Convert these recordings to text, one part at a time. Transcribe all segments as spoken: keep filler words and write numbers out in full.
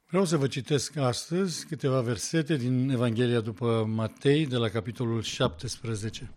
Vreau să vă citesc astăzi câteva versete din Evanghelia după Matei, de la capitolul șaptesprezece.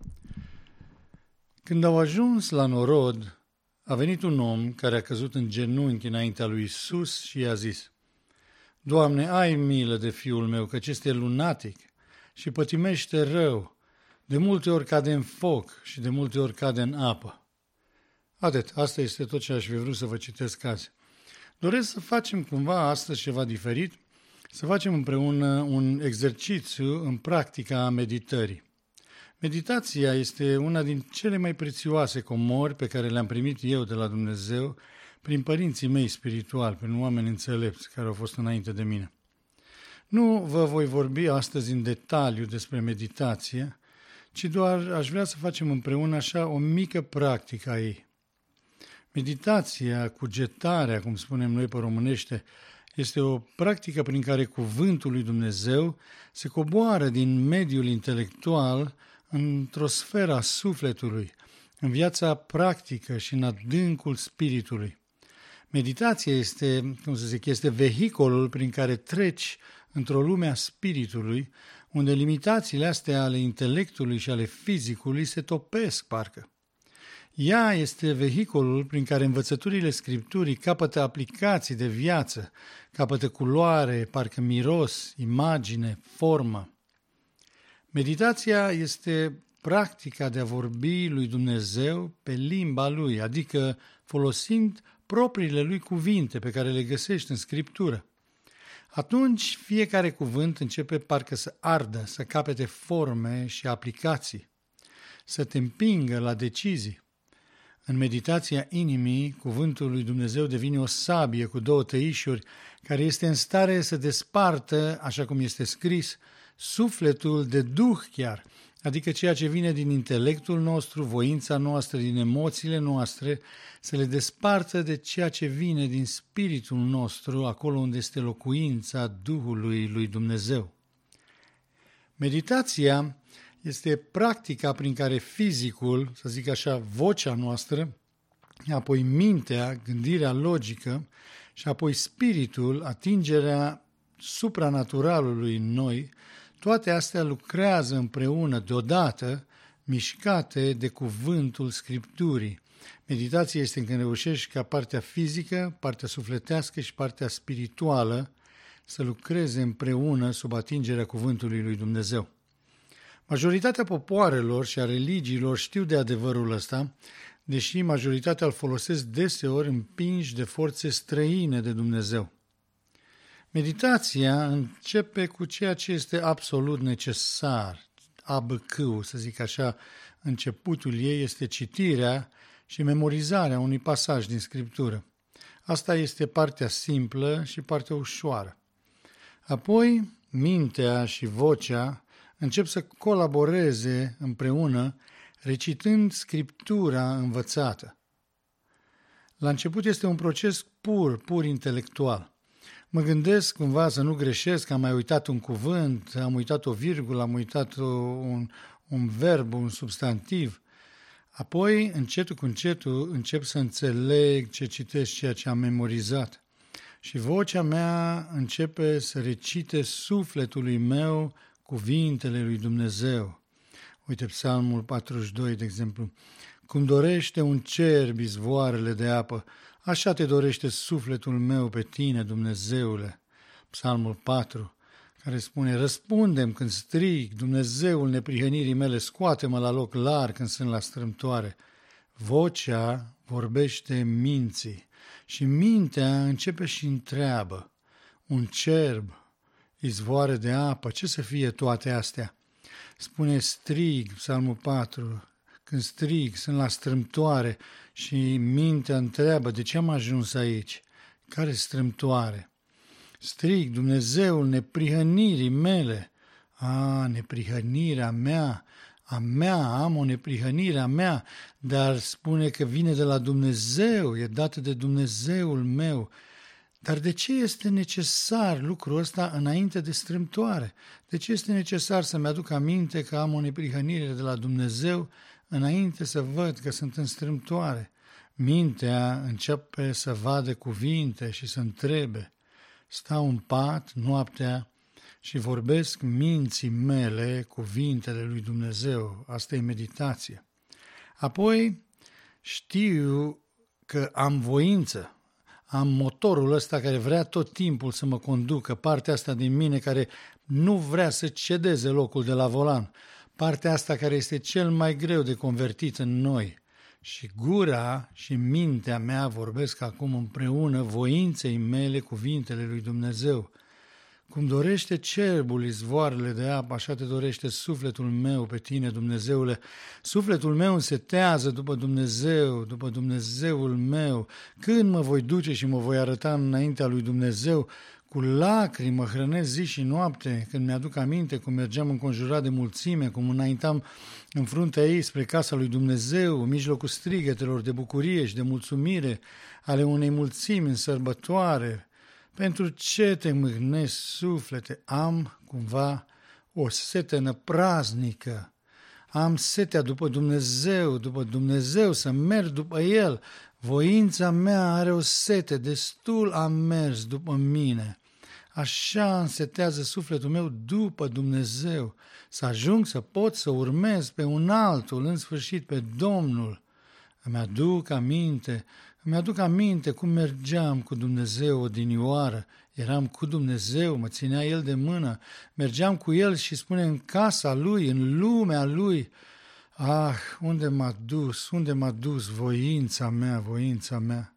Când au ajuns la norod, a venit un om care a căzut în genunchi înaintea lui Iisus și i-a zis: Doamne, ai milă de fiul meu, căci este lunatic și pătimește rău, de multe ori cade în foc și de multe ori cade în apă. Atât, asta este tot ce aș fi vrut să vă citesc azi. Doresc să facem cumva astăzi ceva diferit, să facem împreună un exercițiu în practica meditării. Meditația este una din cele mai prețioase comori pe care le-am primit eu de la Dumnezeu prin părinții mei spirituali, prin oameni înțelepți care au fost înainte de mine. Nu vă voi vorbi astăzi în detaliu despre meditație, ci doar aș vrea să facem împreună așa o mică practică a ei. Meditația, cugetarea, cum spunem noi pe românește, este o practică prin care cuvântul lui Dumnezeu se coboară din mediul intelectual într-o sferă a sufletului, în viața practică și în adâncul spiritului. Meditația este, cum să zic, este vehiculul prin care treci într-o lume a spiritului, unde limitațiile astea ale intelectului și ale fizicului se topesc, parcă. Ea este vehiculul prin care învățăturile Scripturii capătă aplicații de viață, capătă culoare, parcă miros, imagine, formă. Meditația este practica de a vorbi lui Dumnezeu pe limba lui, adică folosind propriile lui cuvinte pe care le găsești în Scriptură. Atunci fiecare cuvânt începe parcă să ardă, să capete forme și aplicații, să te împingă la decizii. În meditația inimii, cuvântul lui Dumnezeu devine o sabie cu două tăișuri, care este în stare să despartă, așa cum este scris, sufletul de duh chiar, adică ceea ce vine din intelectul nostru, voința noastră, din emoțiile noastre, să le despartă de ceea ce vine din spiritul nostru, acolo unde este locuința Duhului lui Dumnezeu. Meditația este practica prin care fizicul, să zic așa, vocea noastră, apoi mintea, gândirea logică și apoi spiritul, atingerea supranaturalului în noi, toate astea lucrează împreună deodată, mișcate de cuvântul Scripturii. Meditația este când reușești ca partea fizică, partea sufletească și partea spirituală să lucreze împreună sub atingerea cuvântului lui Dumnezeu. Majoritatea popoarelor și a religiilor știu de adevărul ăsta, deși majoritatea îl folosesc deseori împinși de forțe străine de Dumnezeu. Meditația începe cu ceea ce este absolut necesar, A B C, să zic așa, începutul ei este citirea și memorizarea unui pasaj din Scriptură. Asta este partea simplă și partea ușoară. Apoi, mintea și vocea încep să colaboreze împreună, recitând Scriptura învățată. La început este un proces pur, pur intelectual. Mă gândesc cumva să nu greșesc, am mai uitat un cuvânt, am uitat o virgulă, am uitat un, un verb, un substantiv. Apoi, încetul cu încetul, încep să înțeleg ce citesc, ceea ce am memorizat. Și vocea mea începe să recite sufletului meu cuvintele lui Dumnezeu. Uite Psalmul patruzeci și doi, de exemplu. Cum dorește un cerb izvoarele de apă, așa te dorește sufletul meu pe tine, Dumnezeule. Psalmul patru, care spune: răspundem când strig, Dumnezeul neprihănirii mele, scoate-mă la loc larg când sunt la strâmtoare. Vocea vorbește minții și mintea începe și întreabă: un cerb, izvoare de apă, ce să fie toate astea? Spune strig, Psalmul patru, când strig, sunt la strâmtoare și mintea întreabă: de ce am ajuns aici? Care strâmtoare? Strig, Dumnezeul neprihănirii mele. A, neprihănirea mea, a mea, am o neprihănire a mea, dar spune că vine de la Dumnezeu, e dată de Dumnezeul meu. Dar de ce este necesar lucrul ăsta înainte de strâmtoare? De ce este necesar să-mi aduc aminte că am o neprihănire de la Dumnezeu înainte să văd că sunt în strâmtoare? Mintea începe să vadă cuvinte și să întrebe: Stau în pat noaptea și vorbesc minții mele cuvintele lui Dumnezeu. Asta e meditație. Apoi știu că am voință, am motorul ăsta care vrea tot timpul să mă conducă, partea asta din mine care nu vrea să cedeze locul de la volan, partea asta care este cel mai greu de convertit în noi. Și gura și mintea mea vorbesc acum împreună voinței mele cuvintele lui Dumnezeu. Cum dorește cerbul izvoarele de apă, așa te dorește sufletul meu pe tine, Dumnezeule. Sufletul meu însetează după Dumnezeu, după Dumnezeul meu. Când mă voi duce și mă voi arăta înaintea lui Dumnezeu? Cu lacrimi mă hrănesc zi și noapte, când mi-aduc aminte cum mergeam înconjurat de mulțime, cum înaintam în fruntea ei spre casa lui Dumnezeu, în mijlocul strigătelor de bucurie și de mulțumire ale unei mulțimi în sărbătoare. Pentru ce te mâhnești, suflete? Am cumva o sete năpraznică. Am setea după Dumnezeu, după Dumnezeu, să merg după El. Voința mea are o sete, destul am mers după mine. Așa însetează sufletul meu după Dumnezeu, să ajung să pot să urmez pe un altul, în sfârșit pe Domnul. Îmi aduc aminte, îmi aduc aminte cum mergeam cu Dumnezeu odinioară. Eram cu Dumnezeu, mă ținea El de mână, mergeam cu El și spune în casa Lui, în lumea Lui. Ah, unde m-a dus, unde m-a dus voința mea, voința mea.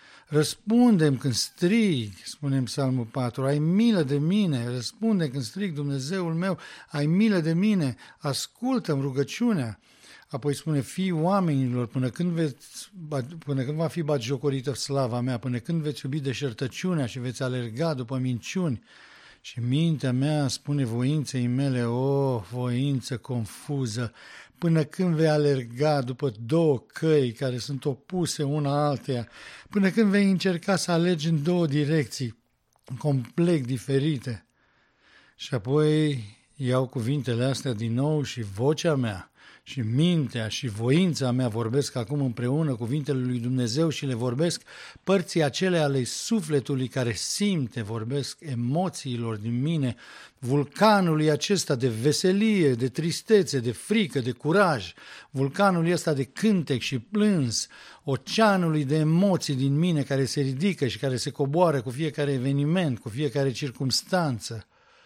Răspundem când strig, spune în Psalmul patru, ai milă de mine, răspunde când strig, Dumnezeul meu, ai milă de mine, ascultă-mi rugăciunea. Apoi spune, fii oamenilor, până când, veți, până când va fi batjocorită slava mea, până când veți iubi deșertăciunea și veți alerga după minciuni. Și mintea mea spune voinței mele, o, voință confuză, până când vei alerga după două căi care sunt opuse una alteia, până când vei încerca să alergi în două direcții complet diferite. Și apoi iau cuvintele astea din nou și vocea mea și mintea și voința mea vorbesc acum împreună cuvintele lui Dumnezeu și le vorbesc părții acele ale sufletului care simte, vorbesc emoțiilor din mine, vulcanului acesta de veselie, de tristețe, de frică, de curaj, vulcanul ăsta de cântec și plâns, oceanului de emoții din mine care se ridică și care se coboară cu fiecare eveniment, cu fiecare circumstanță.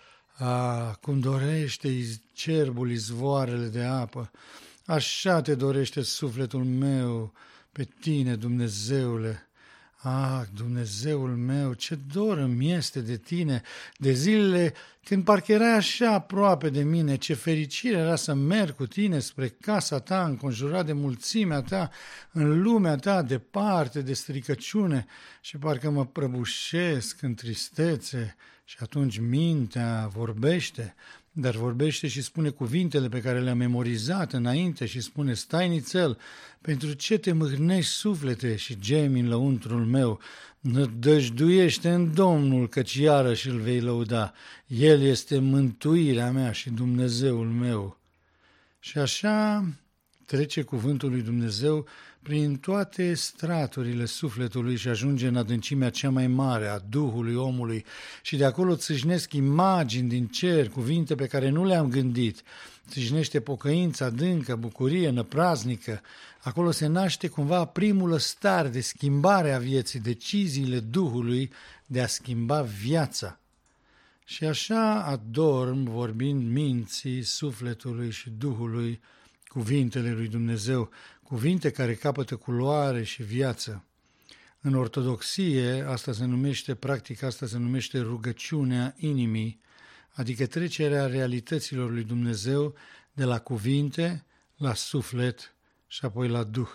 Ah, cum dorește cerbul izvoarele de apă, așa te dorește sufletul meu pe tine, Dumnezeule. Ah, Dumnezeul meu, ce dor îmi este de tine, de zilele când parcă erai așa aproape de mine, ce fericire era să merg cu tine spre casa ta, înconjurat de mulțimea ta, în lumea ta, departe de stricăciune, și parcă mă prăbușesc în tristețe. Și atunci mintea vorbește, dar vorbește și spune cuvintele pe care le-am memorizat înainte și spune, stai nițel, pentru ce te mâhnești, suflete, și gemi în lăuntrul meu? Nădăjduiește în Domnul, căci iarăși îl vei lăuda. El este mântuirea mea și Dumnezeul meu. Și așa trece cuvântul lui Dumnezeu prin toate straturile sufletului și ajunge în adâncimea cea mai mare a Duhului omului și de acolo țâșnesc imagini din cer, cuvinte pe care nu le-am gândit, țâșnește pocăință adâncă, bucurie năpraznică, acolo se naște cumva primul ăstar de schimbare a vieții, deciziile Duhului de a schimba viața. Și așa adorm, vorbind minții, sufletului și Duhului, cuvintele lui Dumnezeu, cuvinte care capătă culoare și viață. În ortodoxie, asta se numește, practica asta se numește rugăciunea inimii, adică trecerea realităților lui Dumnezeu de la cuvinte la suflet și apoi la Duh.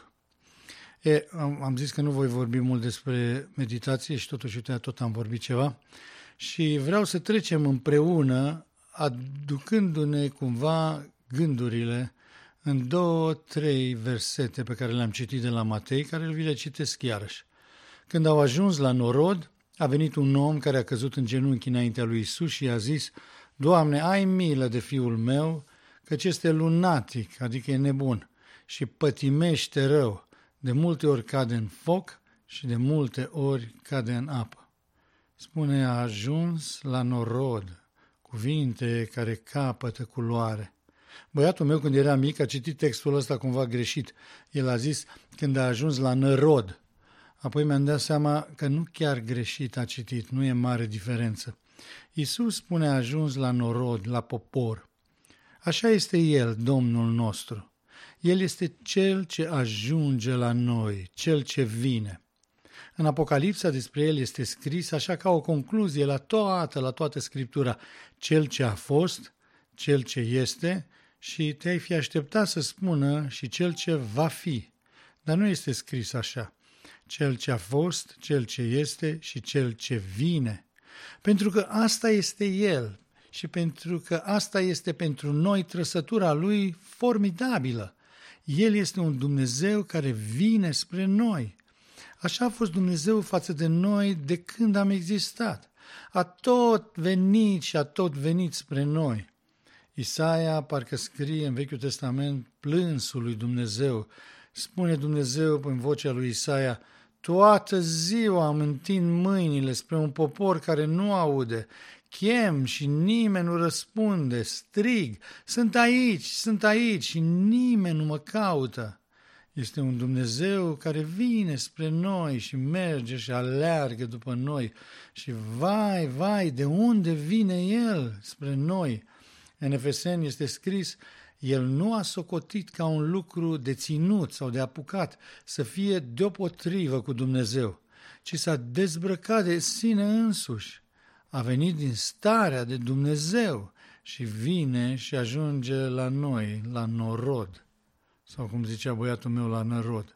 E, am, am zis că nu voi vorbi mult despre meditație și totuși, uite, tot am vorbit ceva și vreau să trecem împreună, aducându-ne cumva gândurile în două, trei versete pe care le-am citit de la Matei, care vi le citesc iarăși. Când au ajuns la norod, a venit un om care a căzut în genunchi înaintea lui Iisus și i-a zis, Doamne, ai milă de fiul meu, căci este lunatic, adică e nebun, și pătimește rău. De multe ori cade în foc și de multe ori cade în apă. spune a ajuns la norod, cuvinte care capătă culoare. Băiatul meu când era mic a citit textul ăsta cumva greșit. El a zis când a ajuns la nărod. Apoi mi-am dat seama că nu chiar greșit a citit, nu e mare diferență. Iisus spune a ajuns la norod, la popor. Așa este El, Domnul nostru. El este Cel ce ajunge la noi, Cel ce vine. În Apocalipsa despre El este scris așa ca o concluzie la toată, la toată Scriptura. Cel ce a fost, Cel ce este și te-ai fi așteptat să spună și Cel ce va fi. Dar nu este scris așa. Cel ce a fost, Cel ce este și Cel ce vine. Pentru că asta este El și pentru că asta este pentru noi trăsătura Lui formidabilă. El este un Dumnezeu care vine spre noi. Așa a fost Dumnezeu față de noi de când am existat. A tot venit și a tot venit spre noi. Isaia parcă scrie în Vechiul Testament plânsul lui Dumnezeu. Spune Dumnezeu în vocea lui Isaia, toată ziua îmi întind mâinile spre un popor care nu aude. Chem și nimeni nu răspunde, strig, sunt aici, sunt aici și nimeni nu mă caută. Este un Dumnezeu care vine spre noi și merge și aleargă după noi. Și vai, vai, de unde vine El spre noi? În Efeseni este scris, El nu a socotit ca un lucru de ținut sau de apucat să fie deopotrivă cu Dumnezeu, ci s-a dezbrăcat de sine însuși. A venit din starea de Dumnezeu și vine și ajunge la noi, la norod. Sau cum zicea băiatul meu, la nărod.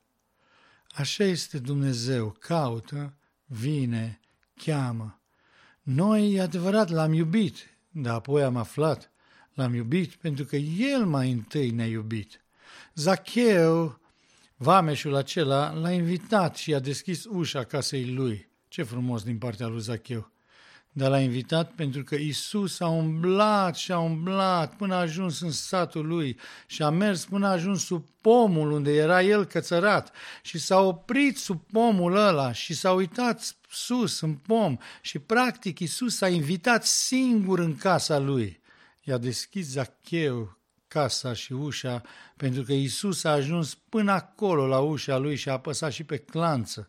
Așa este Dumnezeu, caută, vine, cheamă. Noi, e adevărat, l-am iubit, dar apoi am aflat, l-am iubit pentru că El mai întâi ne-a iubit. Zacheu, vameșul acela, l-a invitat și a deschis ușa casei lui. Ce frumos din partea lui Zacheu. Dar l-a invitat pentru că Iisus a umblat și a umblat până a ajuns în satul lui și a mers până a ajuns sub pomul unde era el cățărat și s-a oprit sub pomul ăla și s-a uitat sus în pom și practic Iisus s-a invitat singur în casa lui. I-a deschis Zacheu casa și ușa pentru că Iisus a ajuns până acolo la ușa lui și a apăsat și pe clanță.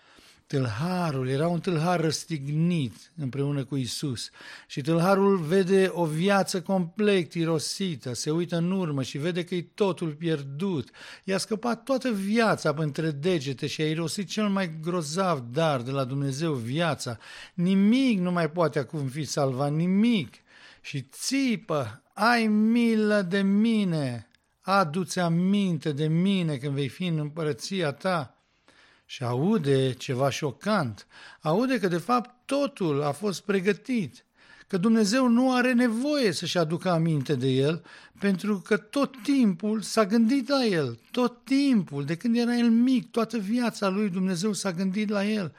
Tâlharul era un tâlhar răstignit împreună cu Iisus și tâlharul vede o viață complet irosită, se uită în urmă și vede că e totul pierdut. I-a scăpat toată viața între degete și a irosit cel mai grozav dar de la Dumnezeu, viața. Nimic nu mai poate acum fi salvat, nimic. Și țipă, ai milă de mine, adu-ți aminte de mine când vei fi în împărăția ta. Și aude ceva șocant, aude că de fapt totul a fost pregătit, că Dumnezeu nu are nevoie să-și aducă aminte de el, pentru că tot timpul s-a gândit la el, tot timpul, de când era el mic, toată viața lui Dumnezeu s-a gândit la el.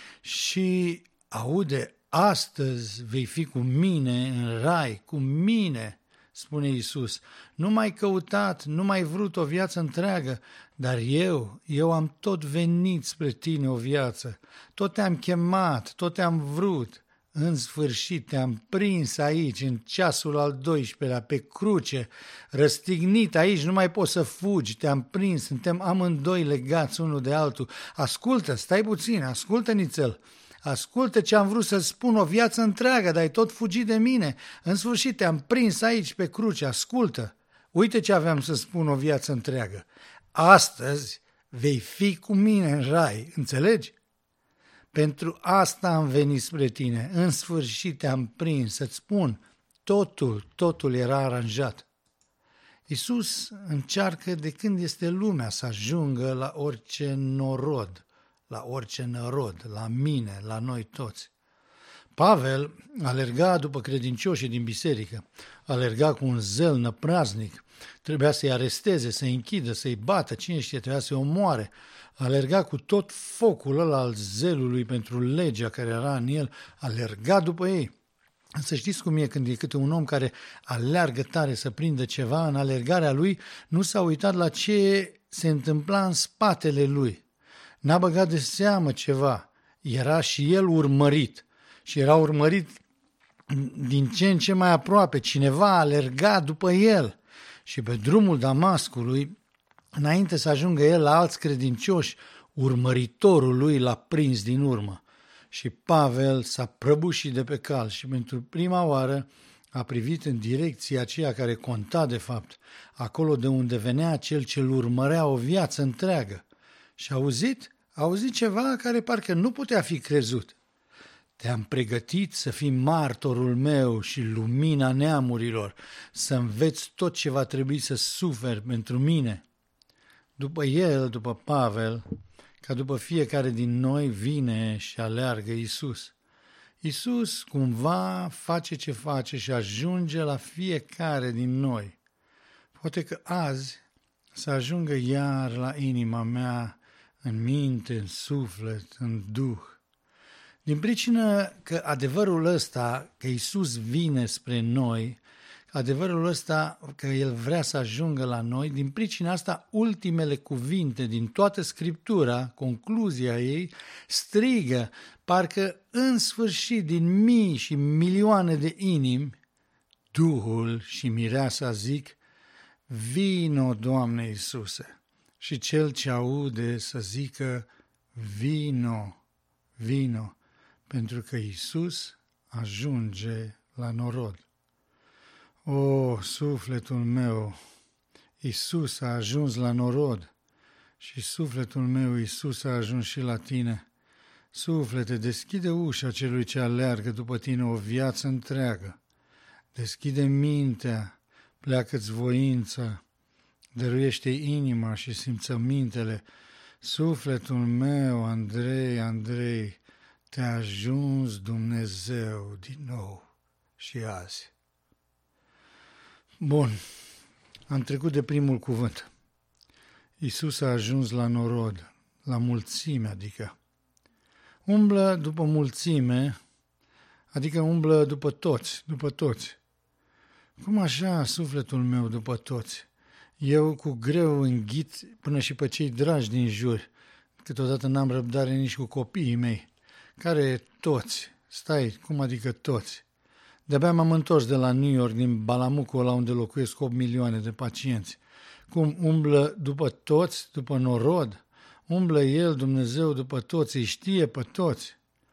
Și aude, astăzi vei fi cu mine în rai, cu mine, spune Iisus. Nu m-ai căutat, nu m-ai vrut o viață întreagă, dar eu, eu am tot venit spre tine o viață, tot te-am chemat, tot te-am vrut. În sfârșit te-am prins aici, în ceasul al doisprezecelea, pe cruce, răstignit aici, nu mai poți să fugi, te-am prins, suntem amândoi legați unul de altul. Ascultă, stai puțin, ascultă nițel, ascultă ce am vrut să spun o viață întreagă, dar ai tot fugit de mine. În sfârșit te-am prins aici pe cruce, ascultă, uite ce aveam să spun o viață întreagă. Astăzi vei fi cu mine în rai, înțelegi? Pentru asta am venit spre tine, în sfârșit te-am prins, să-ți spun, totul, totul era aranjat. Iisus încearcă de când este lumea să ajungă la orice norod, la orice nărod, la mine, la noi toți. Pavel alerga după credincioșii din biserică, alerga cu un zel năpraznic, trebuia să-i aresteze, să-i închidă, să-i bată, cine știe, trebuia să-i omoare, alerga cu tot focul ăla al zelului pentru legea care era în el, alerga după ei. Să știți cum e când e câte un om care alergă tare să prindă ceva, în alergarea lui nu s-a uitat la ce se întâmpla în spatele lui. N-a băgat de seamă ceva, era și el urmărit. și era urmărit din ce în ce mai aproape. Cineva alerga după el și pe drumul Damascului, înainte să ajungă el la alți credincioși, urmăritorul lui l-a prins din urmă. Și Pavel s-a prăbușit de pe cal și pentru prima oară a privit în direcția aceea care conta de fapt, acolo de unde venea cel ce-l urmărea o viață întreagă. Și a auzit, a auzit ceva care parcă nu putea fi crezut. Te-am pregătit să fii martorul meu și lumina neamurilor, să înveți tot ce va trebui să suferi pentru mine. După el, după Pavel, ca după fiecare din noi, vine și aleargă Iisus. Iisus cumva face ce face și ajunge la fiecare din noi. Poate că azi să ajungă iar la inima mea, în minte, în suflet, în duh. Din pricină că adevărul ăsta, că Iisus vine spre noi, adevărul ăsta că El vrea să ajungă la noi, din pricina asta ultimele cuvinte din toată Scriptura, concluzia ei, strigă, parcă în sfârșit din mii și milioane de inimi, Duhul și Mireasa zic, vino, Doamne Iisuse, și cel ce aude să zică, vino, vino, pentru că Iisus ajunge la norod. O, sufletul meu, Iisus a ajuns la norod și sufletul meu, Iisus a ajuns și la tine. Suflete, deschide ușa celui ce aleargă după tine o viață întreagă. Deschide mintea, pleacă-ți voința, dăruiește inima și simțămintele. Sufletul meu, Andrei, Andrei, te-a ajuns Dumnezeu din nou și azi. Bun, am trecut de primul cuvânt. Iisus a ajuns la norod, la mulțime, adică. Umblă după mulțime, adică umblă după toți, după toți. Cum așa, sufletul meu, după toți? Eu cu greu înghit până și pe cei dragi din jur. Câteodată n-am răbdare nici cu copiii mei. Care toți? Stai, cum adică toți? De-abia m-am întors de la New York, din Balamucul, la unde locuiesc opt milioane de pacienți. Cum umblă după toți, după norod? Umblă El, Dumnezeu, după toți, îi știe pe toți.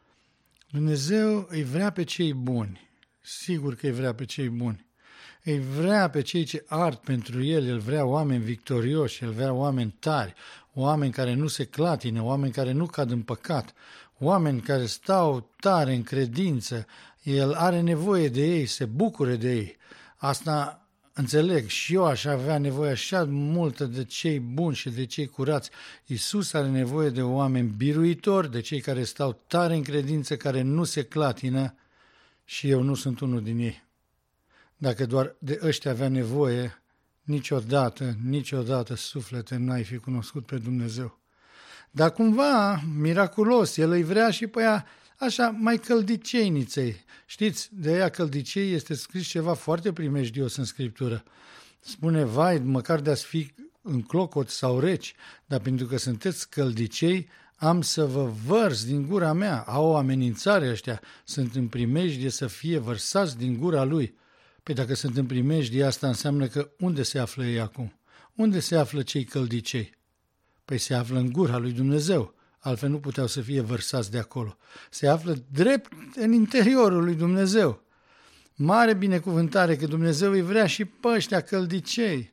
Dumnezeu îi vrea pe cei buni, sigur că îi vrea pe cei buni. Îi vrea pe cei ce ard pentru El, El vrea oameni victorioși, El vrea oameni tari, oameni care nu se clatină, oameni care nu cad în păcat, oameni care stau tare în credință. El are nevoie de ei, se bucură de ei. Asta înțeleg, și eu aș avea nevoie așa multă de cei buni și de cei curați. Iisus are nevoie de oameni biruitori, de cei care stau tare în credință, care nu se clatină, și eu nu sunt unul din ei. Dacă doar de ăștia avea nevoie, niciodată, niciodată, suflete, n-ai fi cunoscut pe Dumnezeu. Dar cumva, miraculos, El îi vrea și pe ea așa mai căldiceiniței. Știți, de aia căldicei este scris ceva foarte primejdios în Scriptură. Spune, vai, măcar de-ați fi în clocot sau reci, dar pentru că sunteți căldicei, am să vă vărs din gura mea. Au o amenințare ăștia, sunt în primejdie să fie vărsați din gura lui. Păi dacă sunt în primejdie, asta înseamnă că unde se află ei acum? Unde se află cei căldicei? Păi se află în gura lui Dumnezeu, altfel nu puteau să fie vărsați de acolo. Se află drept în interiorul lui Dumnezeu. Mare binecuvântare că Dumnezeu îi vrea și pe ăștia căldicei.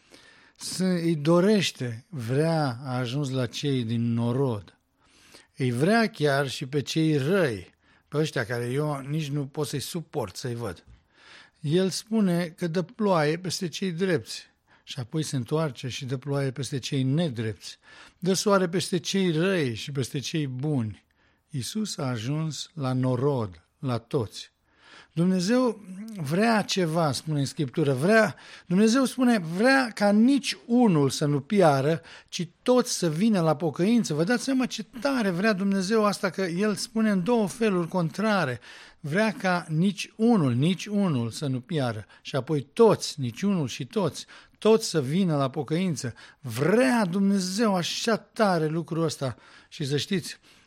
Îi dorește, vrea, a ajuns la cei din norod. Îi vrea chiar și pe cei răi, pe ăștia care eu nici nu pot să-i suport să-i văd. El spune că dă ploaie peste cei drepți și apoi se întoarce și dă ploaie peste cei nedrepți. Dă soare peste cei răi și peste cei buni. Iisus a ajuns la norod, la toți. Dumnezeu vrea ceva, spune în Scriptură, vrea, Dumnezeu spune, vrea ca nici unul să nu piară, ci toți să vină la pocăință. Vă dați seama ce tare vrea Dumnezeu asta, că El spune în două feluri contrare. Vrea ca nici unul, nici unul să nu piară și apoi toți, nici unul și toți, toți să vină la pocăință. Vrea Dumnezeu așa tare lucrul ăsta și să știți,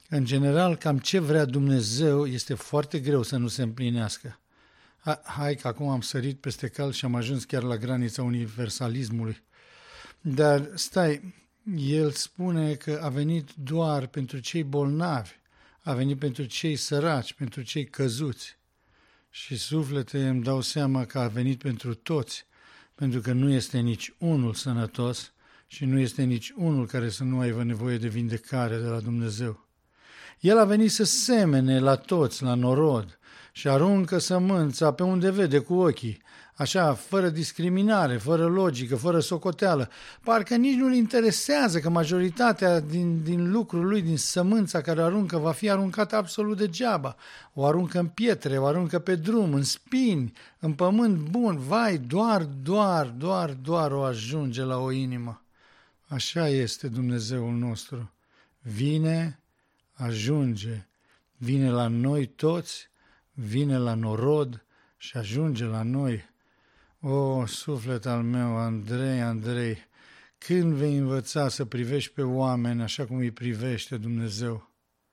În general, cam ce vrea Dumnezeu este foarte greu să nu se împlinească. Hai că acum am sărit peste cal și am ajuns chiar la granița universalismului. Dar stai, el spune că a venit doar pentru cei bolnavi, a venit pentru cei săraci, pentru cei căzuți. Și suflete îmi dau seama că a venit pentru toți, pentru că nu este nici unul sănătos și nu este nici unul care să nu aibă nevoie de vindecare de la Dumnezeu. El a venit să semene la toți, la norod, și aruncă sămânța pe unde vede cu ochii, așa, fără discriminare, fără logică, fără socoteală. Parcă nici nu-l interesează că majoritatea din, din lucrul lui, din sămânța care o aruncă, va fi aruncată absolut degeaba. O aruncă în pietre, o aruncă pe drum, în spini, în pământ bun. Vai, doar, doar, doar, doar o ajunge la o inimă. Așa este Dumnezeul nostru. Vine, ajunge, vine la noi toți, vine la norod și ajunge la noi. O, suflet al meu, Andrei, Andrei, când vei învăța să privești pe oameni așa cum îi privește Dumnezeu?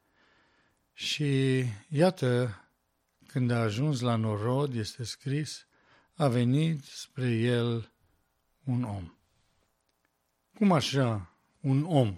Și iată, când a ajuns la norod, este scris, a venit spre el un om. Cum așa, un om?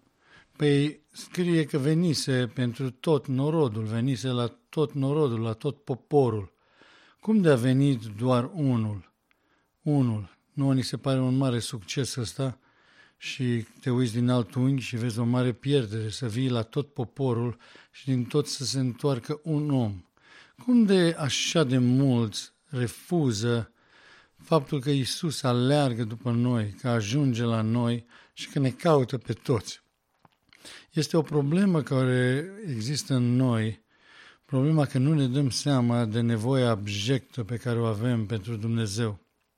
Păi scrie că venise pentru tot norodul, venise la tot norodul, la tot poporul. Cum de a venit doar unul? Unul. Nu ni se pare un mare succes ăsta și te uiți din alt unghi și vezi o mare pierdere să vii la tot poporul și din tot să se întoarcă un om. Cum de așa de mulți refuză faptul că Iisus aleargă după noi, că ajunge la noi și că ne caută pe toți? Este o problemă care există în noi, problema că nu ne dăm seama de nevoia abjectă pe care o avem pentru Dumnezeu.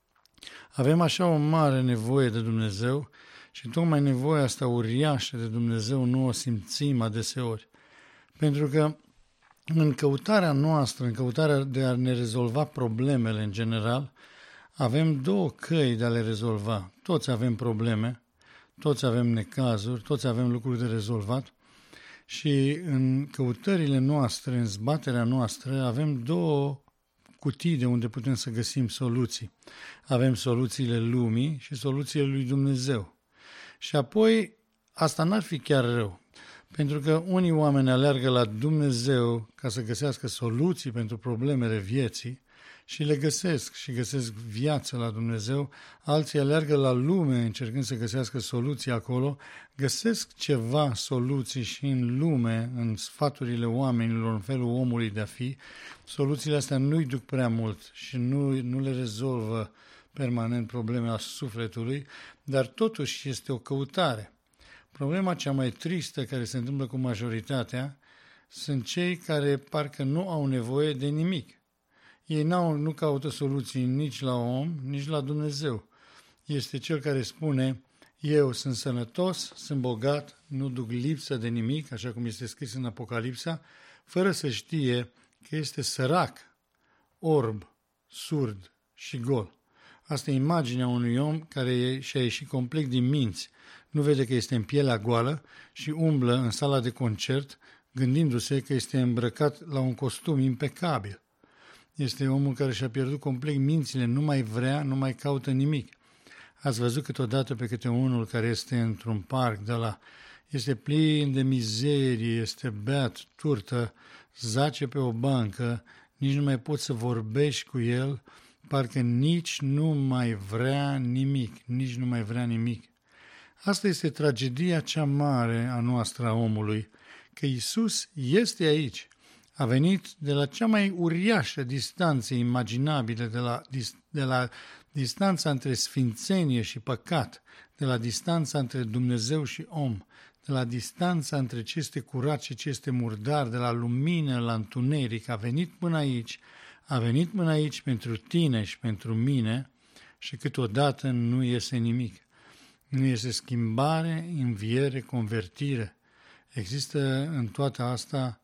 Avem așa o mare nevoie de Dumnezeu și tocmai nevoia asta uriașă de Dumnezeu nu o simțim adeseori. Pentru că în căutarea noastră, în căutarea de a ne rezolva problemele în general, avem două căi de a le rezolva. Toți avem probleme, toți avem necazuri, toți avem lucruri de rezolvat și în căutările noastre, în zbaterea noastră, avem două cutii de unde putem să găsim soluții. Avem soluțiile lumii și soluțiile lui Dumnezeu. Și apoi, asta n-ar fi chiar rău, pentru că unii oameni aleargă la Dumnezeu ca să găsească soluții pentru problemele vieții și le găsesc și găsesc viață la Dumnezeu, alții aleargă la lume încercând să găsească soluții acolo, găsesc ceva soluții și în lume, în sfaturile oamenilor, în felul omului de a fi. Soluțiile astea nu-i duc prea mult și nu, nu le rezolvă permanent problema sufletului, dar totuși este o căutare. Problema cea mai tristă care se întâmplă cu majoritatea sunt cei care parcă nu au nevoie de nimic. Ei n-au, nu caută soluții nici la om, nici la Dumnezeu. Este cel care spune, eu sunt sănătos, sunt bogat, nu duc lipsă de nimic, așa cum este scris în Apocalipsa, fără să știe că este sărac, orb, surd și gol. Asta e imaginea unui om care și-a ieșit complet din minți. Nu vede că este în pielea goală și umblă în sala de concert, gândindu-se că este îmbrăcat la un costum impecabil. Este omul care și-a pierdut complet mințile, nu mai vrea, nu mai caută nimic. Ați văzut câteodată pe câte unul care este într-un parc de la, este plin de mizerie, este beat, turtă, zace pe o bancă, nici nu mai poți să vorbești cu el, parcă nici nu mai vrea nimic, nici nu mai vrea nimic. Asta este tragedia cea mare a noastră a omului, că Iisus este aici. A venit de la cea mai uriașă distanță imaginabilă, de la, de la distanța între sfințenie și păcat, de la distanța între Dumnezeu și om, de la distanța între ce este curat și ce este murdar, de la lumină la întuneric. A venit până aici, a venit până aici pentru tine și pentru mine și câteodată nu iese nimic. Nu este schimbare, înviere, convertire. Există în toată asta,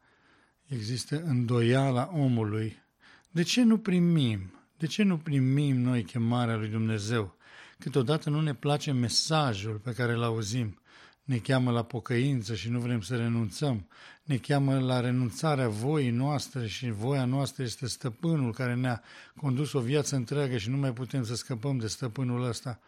există îndoiala omului. De ce nu primim? De ce nu primim noi chemarea lui Dumnezeu? Câteodată nu ne place mesajul pe care îl auzim. ne cheamă la pocăință și nu vrem să renunțăm, ne cheamă la renunțarea voii noastre și voia noastră este stăpânul care ne-a condus o viață întreagă și nu mai putem să scăpăm de stăpânul ăsta.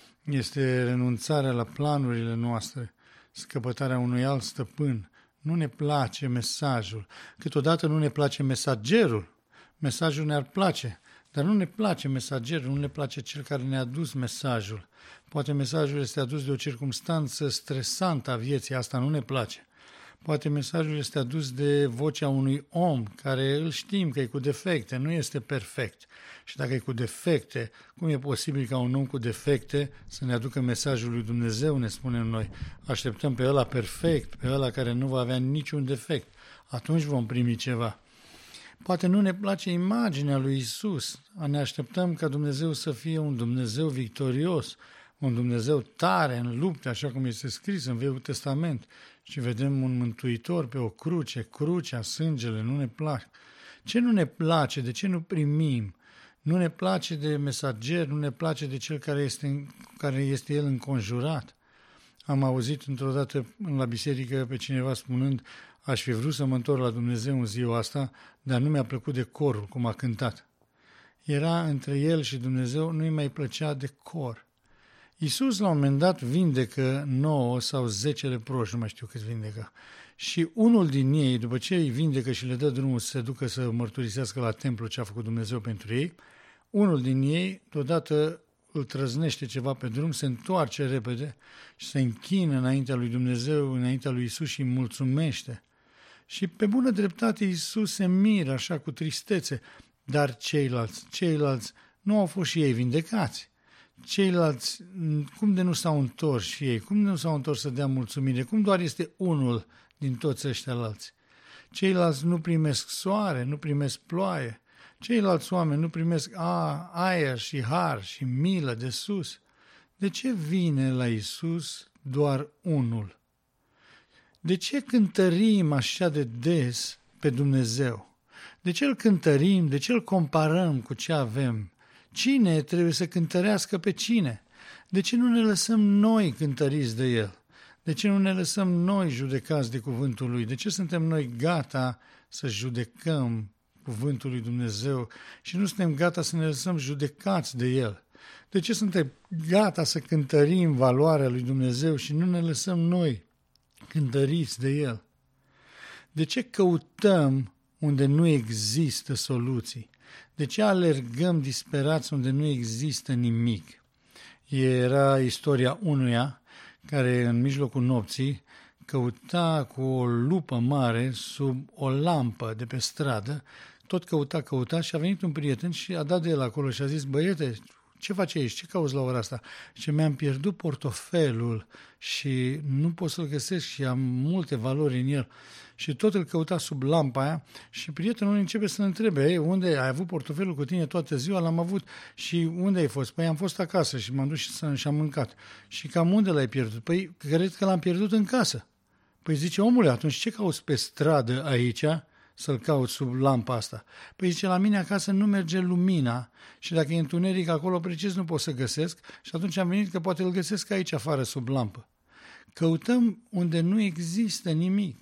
Este renunțarea la planurile noastre, scăpătarea unui alt stăpân. Nu ne place mesajul, câteodată nu ne place mesagerul, mesajul ne-ar place, dar nu ne place mesagerul, nu ne place cel care ne-a adus mesajul. Poate mesajul este adus de o circumstanță stresantă a vieții, asta nu ne place. Poate mesajul este adus de vocea unui om care îl știm că e cu defecte, nu este perfect. Și dacă e cu defecte, cum e posibil ca un om cu defecte să ne aducă mesajul lui Dumnezeu, ne spunem noi. Așteptăm pe ăla perfect, pe ăla care nu va avea niciun defect. Atunci vom primi ceva. Poate nu ne place imaginea lui Isus. Ne așteptăm ca Dumnezeu să fie un Dumnezeu victorios, un Dumnezeu tare în lupte, așa cum este scris în Vechiul Testament. Și vedem un mântuitor pe o cruce, crucea, sângele, nu ne place. Ce nu ne place? De ce nu primim? Nu ne place de mesager, nu ne place de cel care este, care este el înconjurat. Am auzit într-o dată la biserică pe cineva spunând: aș fi vrut să mă întorc la Dumnezeu în ziua asta, dar nu mi-a plăcut de corul, cum a cântat. Era între el și Dumnezeu, nu-i mai plăcea de cor. Iisus la un moment dat vindecă nouă sau zece leproși, nu mai știu câți vindecă. Și unul din ei, după ce îi vindecă și le dă drumul să se ducă să mărturisească la templu ce a făcut Dumnezeu pentru ei, unul din ei, deodată îl trăznește ceva pe drum, se întoarce repede și se închină înaintea lui Dumnezeu, înaintea lui Iisus și îi mulțumește. Și pe bună dreptate Iisus se miră așa cu tristețe, dar ceilalți, ceilalți nu au fost și ei vindecați. Ceilalți, cum de nu s-au întors și ei? Cum de nu s-au întors să dea mulțumire? Cum doar este unul din toți ăștia alți? Ceilalți nu primesc soare, nu primesc ploaie. Ceilalți oameni nu primesc a, aer și har și milă de sus. De ce vine la Iisus doar unul? De ce cântărim așa de des pe Dumnezeu? De ce îl cântărim? De ce îl comparăm cu ce avem? Cine trebuie să cântărească pe cine? De ce nu ne lăsăm noi cântăriți de El? De ce nu ne lăsăm noi judecați de cuvântul Lui? De ce suntem noi gata să judecăm cuvântul lui Dumnezeu și nu suntem gata să ne lăsăm judecați de El? De ce suntem gata să cântărim valoarea lui Dumnezeu și nu ne lăsăm noi cântăriți de El? De ce căutăm unde nu există soluții? De ce alergăm disperați unde nu există nimic? Era istoria unuia care în mijlocul nopții căuta cu o lupă mare sub o lampă de pe stradă, tot căuta, căuta și a venit un prieten și a dat de el acolo și a zis: băiete, ce faci aici? Ce cauți la ora asta? Și mi-am pierdut portofelul și nu pot să-l găsesc și am multe valori în el. Și tot îl căuta sub lampa aia și prietenul începe să-l întrebe: ei, unde ai avut portofelul cu tine toată ziua? L-am avut. Și unde ai fost? Păi am fost acasă și m-am dus și, și am mâncat. Și cam unde l-ai pierdut? Păi cred că l-am pierdut în casă. Păi zice: omule, atunci ce cauți pe stradă aici să-l cauți sub lampa asta? Păi zice: la mine acasă nu merge lumina și dacă e întuneric acolo precis nu pot să găsesc și atunci am venit că poate îl găsesc aici afară sub lampă. Căutăm unde nu există nimic.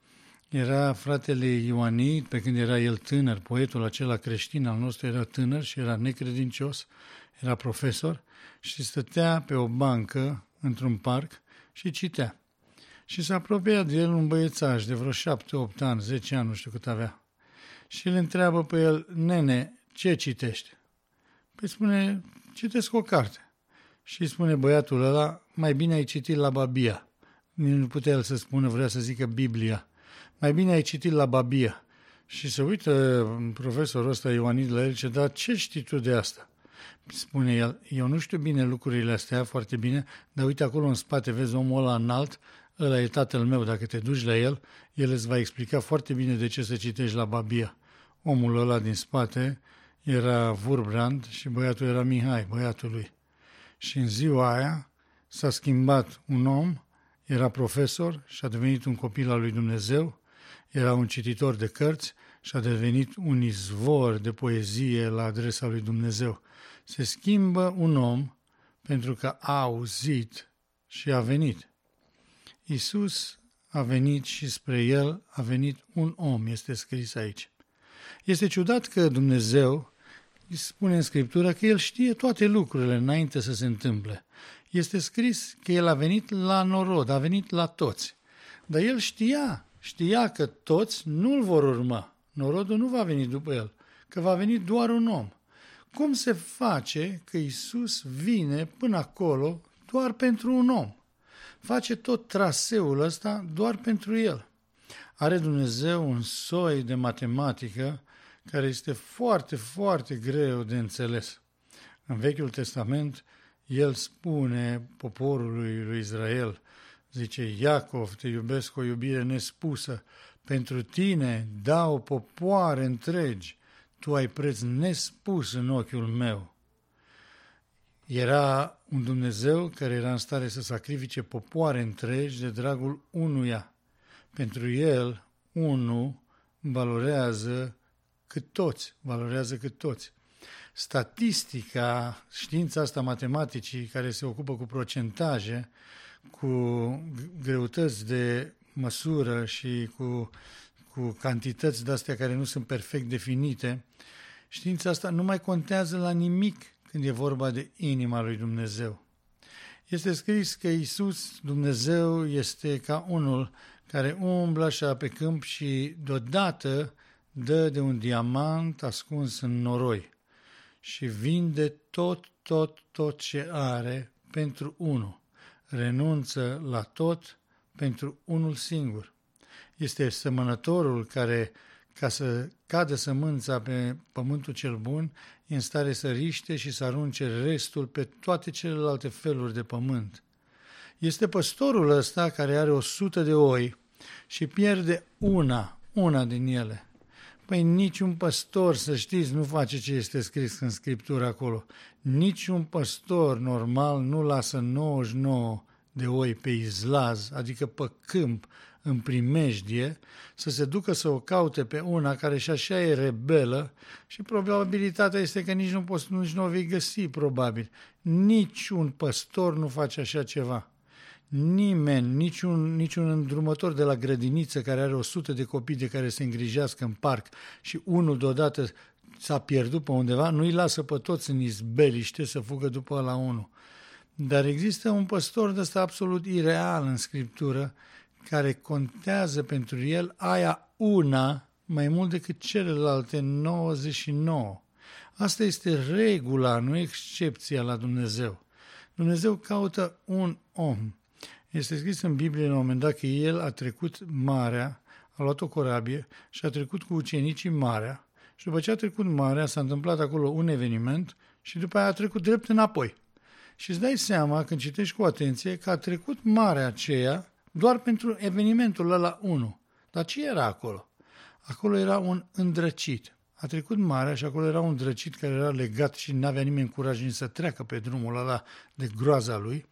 Era fratele Ioanid, pe când era el tânăr, poetul acela creștin al nostru era tânăr și era necredincios, era profesor și stătea pe o bancă într-un parc și citea. Și s-a apropiat de el un băiețaș de vreo șapte, opt ani, zece ani, nu știu cât avea. Și îl întreabă pe el: nene, ce citești? Păi spune: citesc o carte. Și îi spune băiatul ăla: mai bine ai citit la Babia. Nu putea el să spună, vrea să zică Biblia. Mai bine ai citit la Babia. Și se uită profesorul ăsta Ioanid la el și: dar ce știi tu de asta? Spune el: eu nu știu bine lucrurile astea, foarte bine, dar uite acolo în spate, vezi omul ăla înalt, ăla e tatăl meu, dacă te duci la el, el îți va explica foarte bine de ce să citești la Babia. Omul ăla din spate era Wurbrand și băiatul era Mihai, băiatul lui. Și în ziua aia s-a schimbat un om, era profesor și a devenit un copil al lui Dumnezeu, era un cititor de cărți și a devenit un izvor de poezie la adresa lui Dumnezeu. Se schimbă un om pentru că a auzit și a venit. Iisus a venit și spre el a venit un om, este scris aici. Este ciudat că Dumnezeu îi spune în Scriptură că El știe toate lucrurile înainte să se întâmple. Este scris că El a venit la norod, a venit la toți. Dar El știa, știa că toți nu-L vor urma. Norodul nu va veni după El, că va veni doar un om. Cum se face că Iisus vine până acolo doar pentru un om? Face tot traseul ăsta doar pentru El. Are Dumnezeu un soi de matematică care este foarte, foarte greu de înțeles. În Vechiul Testament, El spune poporului lui Israel, zice, Iacov, te iubesc cu o iubire nespusă, pentru tine dau popoare întregi, tu ai preț nespus în ochiul meu. Era un Dumnezeu care era în stare să sacrifice popoare întregi de dragul unuia. Pentru El, unul valorează cât toți, valorează cât toți. Statistica, știința asta matematicii care se ocupă cu procentaje, cu greutăți de măsură și cu, cu cantități de-astea care nu sunt perfect definite, știința asta nu mai contează la nimic când e vorba de inima lui Dumnezeu. Este scris că Iisus, Dumnezeu, este ca unul care umblă așa pe câmp și deodată dă de un diamant ascuns în noroi și vinde tot, tot, tot ce are pentru unul. Renunță la tot pentru unul singur. Este semănătorul care, ca să cadă sămânța pe pământul cel bun, e în stare să riște și să arunce restul pe toate celelalte feluri de pământ. Este păstorul ăsta care are o sută de oi și pierde una, una din ele. Păi niciun păstor, să știți, nu face ce este scris în Scriptură acolo. Niciun păstor normal nu lasă nouăzeci și nouă de oi pe izlaz, adică pe câmp, în primejdie, să se ducă să o caute pe una care și așa e rebelă și probabilitatea este că nici nu poți, nici nu o vei găsi, probabil. Niciun păstor nu face așa ceva. Nimeni, niciun, niciun îndrumător de la grădiniță care are o sută de copii de care se îngrijească în parc și unul deodată s-a pierdut pe undeva, nu-i lasă pe toți în izbeliște să fugă după ăla unul. Dar există un păstor de ăsta absolut ireal în Scriptură care contează pentru el aia una mai mult decât celelalte nouăzeci și nouă. Asta este regula, nu excepția la Dumnezeu. Dumnezeu caută un om. Este scris în Biblie la un moment dat că el a trecut marea, a luat o corabie și a trecut cu ucenicii marea și după ce a trecut marea s-a întâmplat acolo un eveniment și după aia a trecut drept înapoi. Și îți dai seama când citești cu atenție că a trecut marea aceea doar pentru evenimentul ăla unu. Dar ce era acolo? Acolo era un îndrăcit. A trecut marea și acolo era un îndrăcit care era legat și n-avea nimeni curaj nici să treacă pe drumul ăla de groaza lui.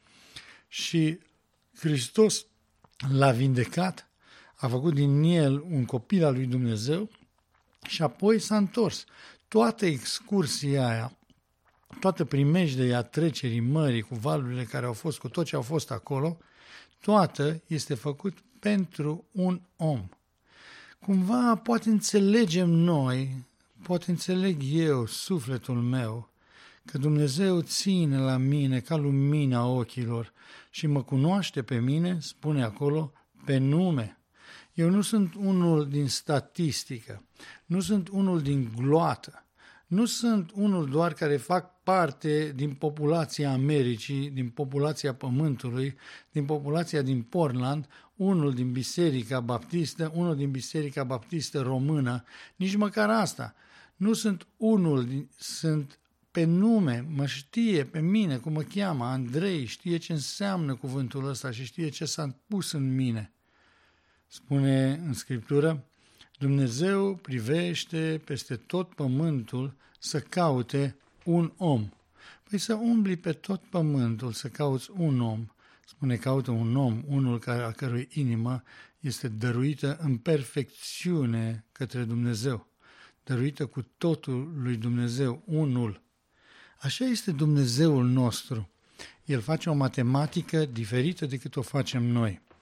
Și Hristos l-a vindecat, a făcut din el un copil al lui Dumnezeu și apoi s-a întors. Toată excursia aia, toată primejdia trecerii mării cu valurile care au fost, cu tot ce au fost acolo, toată este făcut pentru un om. Cumva poate înțelegem noi, poate înțeleg eu, sufletul meu, că Dumnezeu ține la mine ca lumina ochilor și mă cunoaște pe mine, spune acolo, pe nume. Eu nu sunt unul din statistică, nu sunt unul din gloată, nu sunt unul doar care fac parte din populația Americii, din populația Pământului, din populația din Portland, unul din Biserica Baptistă, unul din Biserica Baptistă Română, nici măcar asta. Nu sunt unul, din, sunt pe nume, mă știe pe mine cum mă cheamă, Andrei, știe ce înseamnă cuvântul ăsta și știe ce s-a pus în mine. Spune în Scriptură, Dumnezeu privește peste tot pământul să caute un om. Păi să umbli pe tot pământul să cauți un om. Spune caută un om, unul care, a cărui inimă este dăruită în perfecțiune către Dumnezeu. Dăruită cu totul lui Dumnezeu, unul. Așa este Dumnezeul nostru. El face o matematică diferită decât o facem noi.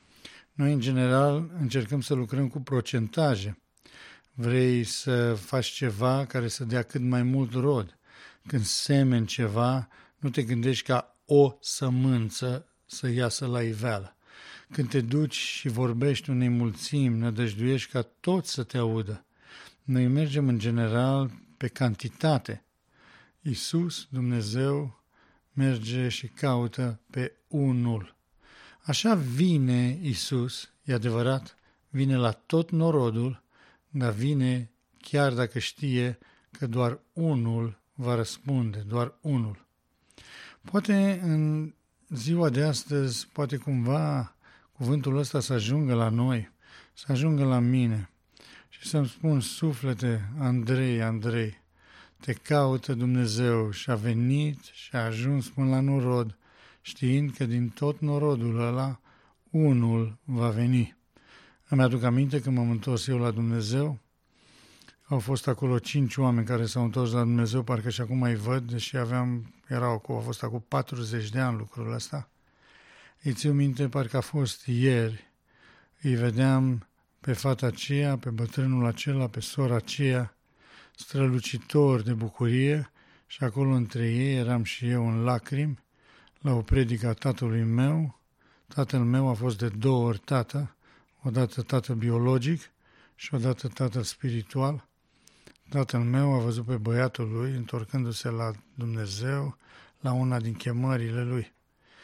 Noi, în general, încercăm să lucrăm cu procentaje. Vrei să faci ceva care să dea cât mai mult rod. Când semeni ceva, nu te gândești ca o sămânță să iasă la iveală. Când te duci și vorbești unei mulțimi, nădăjduiești ca toți să te audă. Noi mergem în general pe cantitate. Iisus, Dumnezeu, merge și caută pe unul. Așa vine Iisus, e adevărat, vine la tot norodul, dar vine chiar dacă știe că doar unul va răspunde, doar unul. Poate în ziua de astăzi, poate cumva cuvântul ăsta să ajungă la noi, să ajungă la mine și să-mi spun, suflete, Andrei, Andrei, te caută Dumnezeu și a venit și a ajuns până la norod, știind că din tot norodul ăla, unul va veni. Îmi aduc aminte când m-am întors eu la Dumnezeu, au fost acolo cinci oameni care s-au întors la Dumnezeu, parcă și acum mai văd, deși aveam, erau cu, au fost acum patruzeci de ani lucrul ăsta. Îi țiu minte, parcă a fost ieri, îi vedeam pe fata aceea, pe bătrânul acela, pe sora aceea, strălucitor de bucurie și acolo între ei eram și eu în lacrimi, la o predică a tatălui meu. Tatăl meu a fost de două ori tată, odată tată biologic și odată tată spiritual. Tatăl meu a văzut pe băiatul lui întorcându-se la Dumnezeu, la una din chemările lui.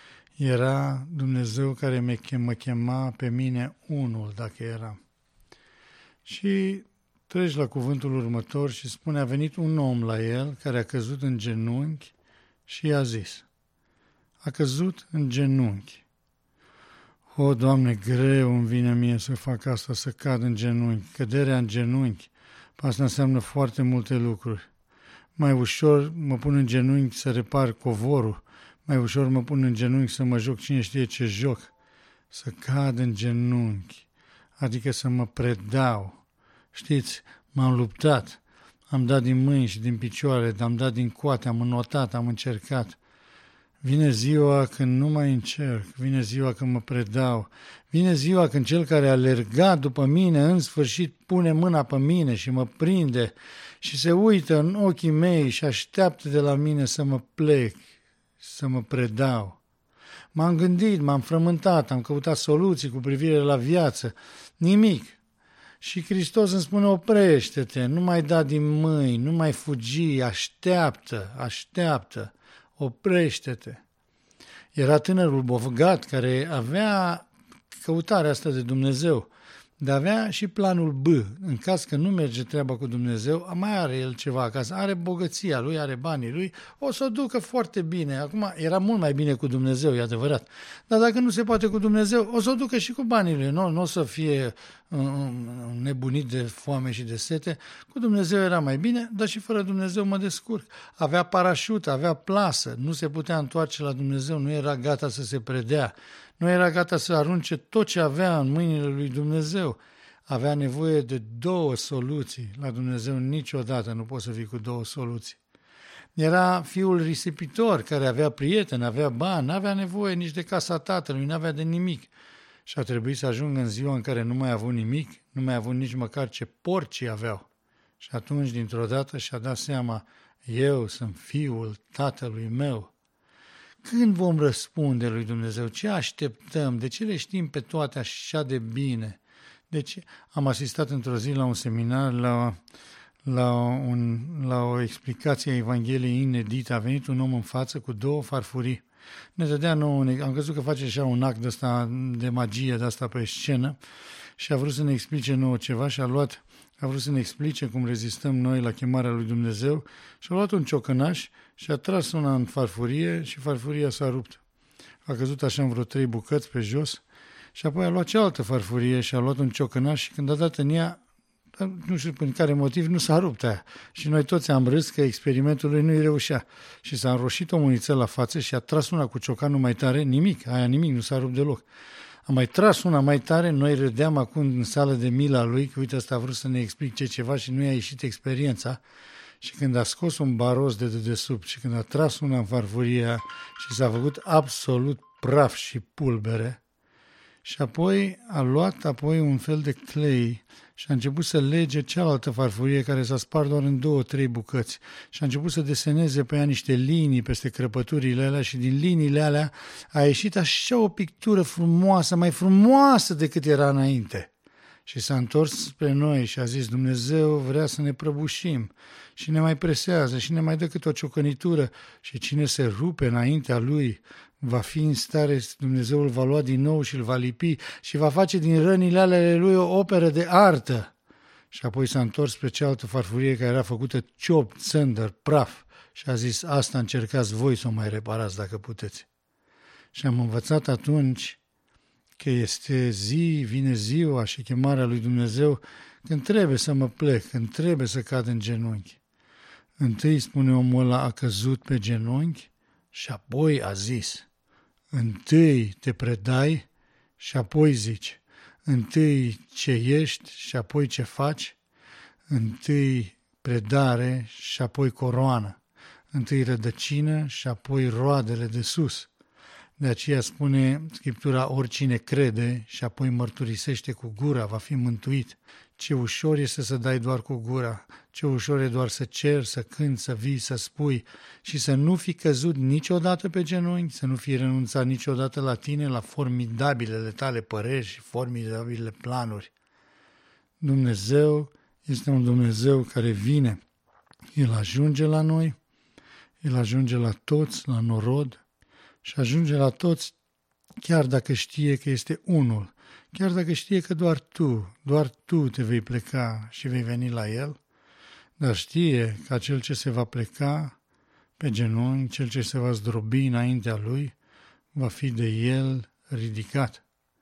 Era Dumnezeu care mă chema pe mine unul, dacă eram. Și treci la cuvântul următor și spune, a venit un om la el care a căzut în genunchi și i-a zis, a căzut în genunchi. O, Doamne, greu îmi vine mie să fac asta, să cad în genunchi, căderea în genunchi. Asta înseamnă foarte multe lucruri. Mai ușor mă pun în genunchi să repar covorul, mai ușor mă pun în genunchi să mă joc cine știe ce joc. Să cad în genunchi, adică să mă predau. Știți, m-am luptat, am dat din mâini și din picioare, am dat din coate, am înnotat, am încercat. Vine ziua când nu mai încerc, vine ziua când mă predau, vine ziua când cel care a alergat după mine în sfârșit pune mâna pe mine și mă prinde și se uită în ochii mei și așteaptă de la mine să mă plec, să mă predau. M-am gândit, m-am frământat, am căutat soluții cu privire la viață, nimic. Și Hristos îmi spune, oprește-te, nu mai da din mâini, nu mai fugi, așteaptă, așteaptă. Oprește-te. Era tânărul bogat care avea căutarea asta de Dumnezeu, dar avea și planul B. În caz că nu merge treaba cu Dumnezeu, mai are el ceva acasă, are bogăția lui, are banii lui, o să o ducă foarte bine. Acum era mult mai bine cu Dumnezeu, e adevărat. Dar dacă nu se poate cu Dumnezeu, o să o ducă și cu banii lui. Nu, nu o să fie nebunit de foame și de sete. Cu Dumnezeu era mai bine, dar și fără Dumnezeu mă descurc. Avea parașută, avea plasă, nu se putea întoarce la Dumnezeu, nu era gata să se predea. Nu era gata să arunce tot ce avea în mâinile lui Dumnezeu. Avea nevoie de două soluții. La Dumnezeu niciodată nu poți să fii cu două soluții. Era fiul risipitor care avea prieteni, avea bani, n-avea nevoie nici de casa tatălui, n-avea de nimic. Și a trebuit să ajungă în ziua în care nu mai a avut nimic, nu mai a avut nici măcar ce porci aveau. Și atunci, dintr-o dată, și-a dat seama, eu sunt fiul tatălui meu. Când vom răspunde lui Dumnezeu? Ce așteptăm? De ce le știm pe toate așa de bine? Deci am asistat într-o zi la un seminar, la, la, un, la o explicație a Evangheliei inedită. A venit un om în față cu două farfurii. Ne dădea nouă, am crezut că face așa un act de, asta, de magie de asta pe scenă și a vrut să ne explice nouă ceva și a luat, a vrut să ne explice cum rezistăm noi la chemarea lui Dumnezeu și a luat un ciocănaș și a tras una în farfurie și farfuria s-a rupt. A căzut așa în vreo trei bucăți pe jos și apoi a luat cealaltă farfurie și a luat un ciocănaș și când a dat în ea, nu știu prin care motiv, nu s-a rupt aia. Și noi toți am râs că experimentul lui nu-i reușea. Și s-a înroșit o muniță la față și a tras una cu ciocanul mai tare, nimic, aia nimic, nu s-a rupt deloc. A mai tras una mai tare, noi râdeam acum în sală de mila lui, că uite, ăsta a vrut să ne explice ceva și nu i-a ieșit experiența. Și când a scos un baros de dedesubt și când a tras una în farfuria și s-a făcut absolut praf și pulbere, Și apoi a luat apoi un fel de clei și a început să lege cealaltă farfurie care s-a spart doar în două, trei bucăți. Și a început să deseneze pe ea niște linii peste crăpăturile alea și din liniile alea a ieșit așa o pictură frumoasă, mai frumoasă decât era înainte. Și s-a întors spre noi și a zis: Dumnezeu vrea să ne prăbușim și ne mai presează și ne mai dă câte o ciocănitură și cine se rupe înaintea lui va fi în stare, Dumnezeu îl va lua din nou și îl va lipi și va face din rănile alele lui o operă de artă. Și apoi s-a întors spre cealaltă farfurie care era făcută ciop, țândăr, praf și a zis: asta încercați voi să o mai reparați dacă puteți. Și am învățat atunci că este zi, vine ziua și chemarea lui Dumnezeu când trebuie să mă plec, când trebuie să cad în genunchi. Întâi, spune omul ăla, a căzut pe genunchi și apoi a zis: întâi te predai și apoi zici, întâi ce ești și apoi ce faci, întâi predare și apoi coroană, întâi rădăcină și apoi roadele de sus. De aceea spune Scriptura: oricine crede și apoi mărturisește cu gura va fi mântuit. Ce ușor este să dai doar cu gura, ce ușor e doar să ceri, să cânti, să vii, să spui și să nu fi căzut niciodată pe genunchi, să nu fi renunțat niciodată la tine, la formidabilele tale păreri și formidabilele planuri. Dumnezeu este un Dumnezeu care vine, El ajunge la noi, El ajunge la toți, la norod, și ajunge la toți chiar dacă știe că este unul, chiar dacă știe că doar tu, doar tu te vei pleca și vei veni la El, dar știe că cel ce se va pleca pe genunchi, cel ce se va zdrobi înaintea Lui, va fi de El ridicat.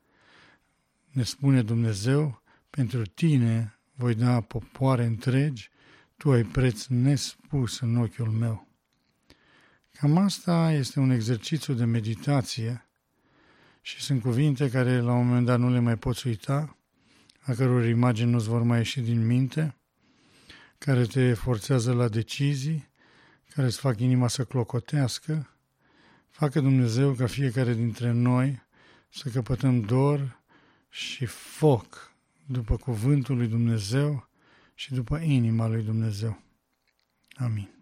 Ne spune Dumnezeu: pentru tine voi da popoare întregi, tu ai preț nespus în ochiul meu. Cam asta este un exercițiu de meditație și sunt cuvinte care la un moment dat nu le mai poți uita, a căror imagini nu-ți vor mai ieși din minte, care te forțează la decizii, care îți fac inima să clocotească. Facă Dumnezeu ca fiecare dintre noi să căpătăm dor și foc după cuvântul lui Dumnezeu și după inima lui Dumnezeu. Amin.